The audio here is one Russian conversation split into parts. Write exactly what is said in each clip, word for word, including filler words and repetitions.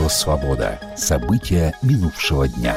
Радио «Свобода». События минувшего дня.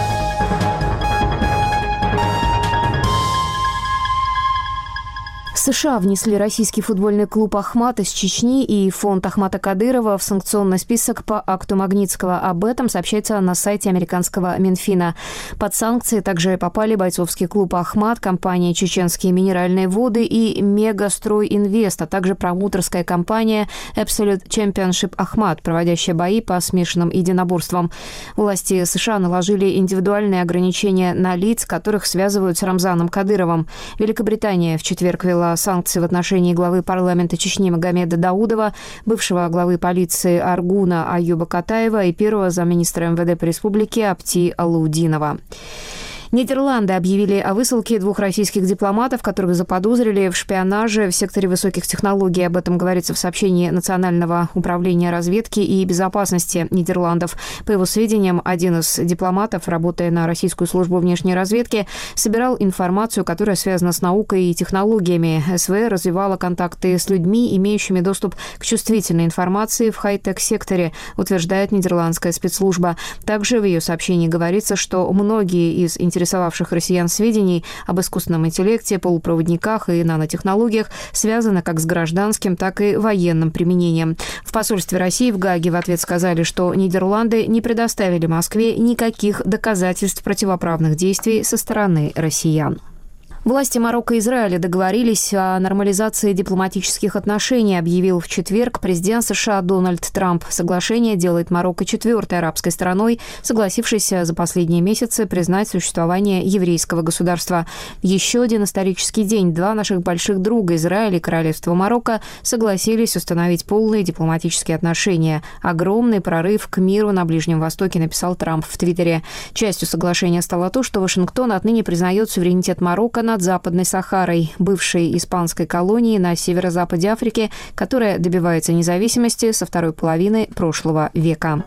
США внесли российский футбольный клуб «Ахмат» из Чечни и фонд Ахмата Кадырова в санкционный список по акту Магнитского. Об этом сообщается на сайте американского Минфина. Под санкции также попали бойцовский клуб «Ахмат», компания «Чеченские минеральные воды» и «Мегастрой Инвест», а также промоутерская компания «Absolute Championship Ахмат», проводящая бои по смешанным единоборствам. Власти США наложили индивидуальные ограничения на лиц, которых связывают с Рамзаном Кадыровым. Великобритания в четверг ввела санкции в отношении главы парламента Чечни Магомеда Даудова, бывшего главы полиции Аргуна Аюба Катаева и первого замминистра эм вэ дэ по республике Апти Алаудинова. Нидерланды объявили о высылке двух российских дипломатов, которых заподозрили в шпионаже в секторе высоких технологий. Об этом говорится в сообщении Национального управления разведки и безопасности Нидерландов. По его сведениям, один из дипломатов, работая на российскую службу внешней разведки, собирал информацию, которая связана с наукой и технологиями. эс вэ развивала контакты с людьми, имеющими доступ к чувствительной информации в хай-тек-секторе, утверждает нидерландская спецслужба. Также в ее сообщении говорится, что многие из интересных интересовавших россиян сведений об искусственном интеллекте, полупроводниках и нанотехнологиях связано как с гражданским, так и военным применением. В посольстве России в Гааге в ответ сказали, что Нидерланды не предоставили Москве никаких доказательств противоправных действий со стороны россиян. Власти Марокко и Израиля договорились о нормализации дипломатических отношений, объявил в четверг президент США Дональд Трамп. Соглашение делает Марокко четвертой арабской страной, согласившейся за последние месяцы признать существование еврейского государства. Еще один исторический день. Два наших больших друга, Израиль и Королевство Марокко, согласились установить полные дипломатические отношения. Огромный прорыв к миру на Ближнем Востоке, написал Трамп в Твиттере. Частью соглашения стало то, что Вашингтон отныне признает суверенитет Марокко над Западной Сахарой, бывшей испанской колонии на северо-западе Африки, которая добивается независимости со второй половины прошлого века.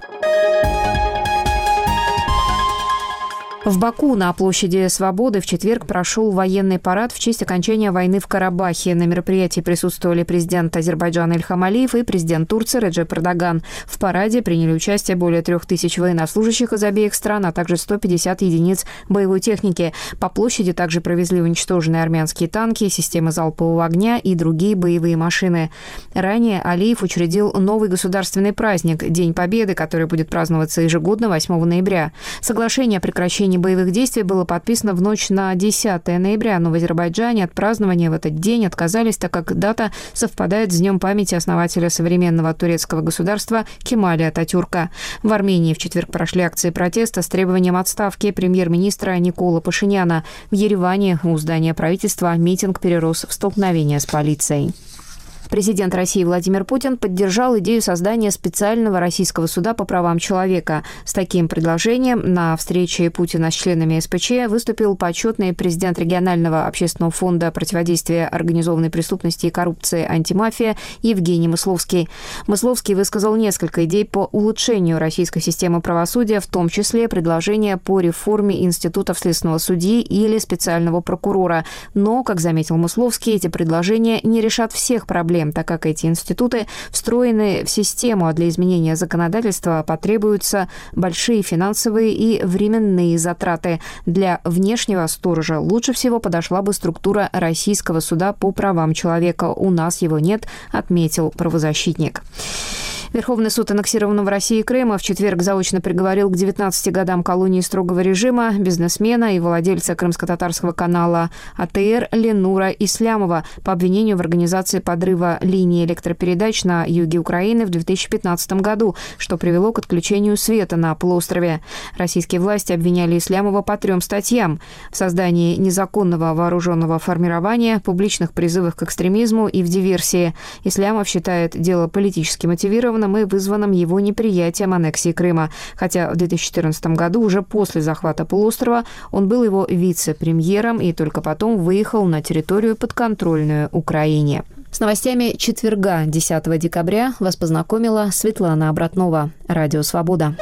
В Баку на площади Свободы в четверг прошел военный парад в честь окончания войны в Карабахе. На мероприятии присутствовали президент Азербайджана Ильхам Алиев и президент Турции Реджеп Эрдоган. В параде приняли участие более трех тысяч военнослужащих из обеих стран, а также сто пятьдесят единиц боевой техники. По площади также провезли уничтоженные армянские танки, системы залпового огня и другие боевые машины. Ранее Алиев учредил новый государственный праздник – День Победы, который будет праздноваться ежегодно восьмого ноября. Соглашение о прекращении боевых действий было подписано в ночь на десятое ноября, но в Азербайджане от празднования в этот день отказались, так как дата совпадает с днем памяти основателя современного турецкого государства Кемаля Ататюрка. В Армении в четверг прошли акции протеста с требованием отставки премьер-министра Никола Пашиняна. В Ереване у здания правительства митинг перерос в столкновение с полицией. Президент России Владимир Путин поддержал идею создания специального российского суда по правам человека. С таким предложением на встрече Путина с членами эс пэ че выступил почетный президент регионального общественного фонда противодействия организованной преступности и коррупции «Антимафия» Евгений Мысловский. Мысловский высказал несколько идей по улучшению российской системы правосудия, в том числе предложение по реформе институтов следственного судьи или специального прокурора. Но, как заметил Мысловский, эти предложения не решат всех проблем, так как эти институты встроены в систему, а для изменения законодательства потребуются большие финансовые и временные затраты. Для внешнего сторожа лучше всего подошла бы структура Российского суда по правам человека. У нас его нет, отметил правозащитник. Верховный суд аннексированного России Крыма в четверг заочно приговорил к девятнадцати годам колонии строгого режима бизнесмена и владельца крымско-татарского канала а тэ эр Ленура Ислямова по обвинению в организации подрыва линии электропередач на юге Украины в две тысячи пятнадцатом году, что привело к отключению света на полуострове. Российские власти обвиняли Ислямова по трем статьям: в создании незаконного вооруженного формирования, публичных призывах к экстремизму и в диверсии. Ислямов считает дело политически мотивированным и вызванным его неприятием аннексии Крыма. Хотя в две тысячи четырнадцатом году, уже после захвата полуострова, он был его вице-премьером и только потом выехал на территорию, подконтрольную Украине. С новостями четверга, десятого декабря, вас познакомила Светлана Обратнова. Радио «Свобода».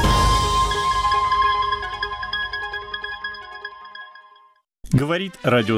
Говорит радио